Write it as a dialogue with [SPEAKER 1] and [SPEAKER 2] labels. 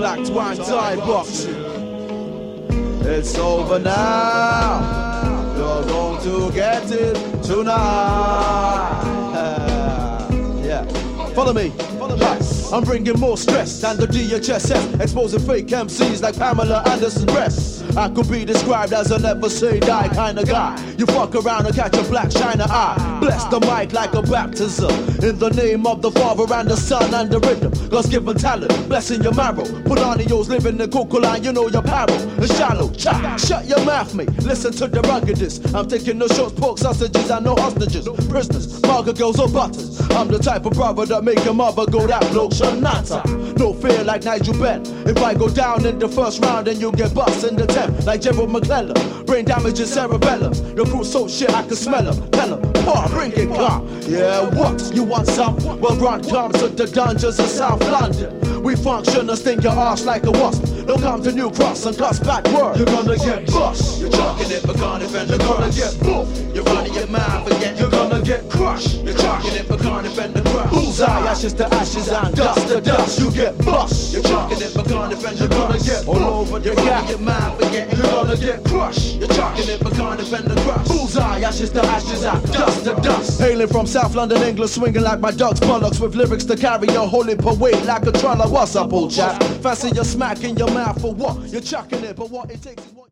[SPEAKER 1] black twine tie box. It's over now. You're going to get it tonight. Yeah. Follow me. I'm bringing more stress than the DHSS, exposing fake MCs like Pamela Anderson's breasts. I could be described as a never say die kind of guy. You fuck around and catch a black shiner eye. Bless the mic like a baptism. In the name of the Father and the Son and the rhythm. God's given talent, blessing your marrow. Polanios living in Coco line, you know your parable. The shallow, shut your mouth, mate. Listen to the ruggedest. I'm taking no shorts, pork sausages, and no hostages. Prisoners, market girls or butters. I'm the type of brother that make your mother go that bloke Shanata. No fear like Nigel Benn. If I go down in the first round, then you get bust in the 10th. Like Gerald McClellan. Brain damage in cerebellum. The crew so shit I can smell them. Tell them, oh, bring it, come. Yeah, what? You want some? Well, run comes to the dungeons of South London. We function and sting your arse like a wasp. Don't come to New Cross and cuss backward. You're gonna get bust. You're chucking it, but can't defend the crush. You're gonna get boofed. You're running your mouth again. You're gonna get crushed. You're chucking it, but can't defend the crush. Bullseye, ashes to ashes and dust to dust. You get bust. You're chucking it, but can't defend the crush. You're gonna get all over the gap. Your mouth again. You're gonna get crushed. You're chucking it, but can't defend the crush. Bullseye, ashes to ashes and dust to dust. Hailing from South London, England, swinging like my ducks bollocks with lyrics to carry your holy parade like a troller. What's up, old chap? Fancy your smack in your mouth for what? You're chucking it, but what it takes is what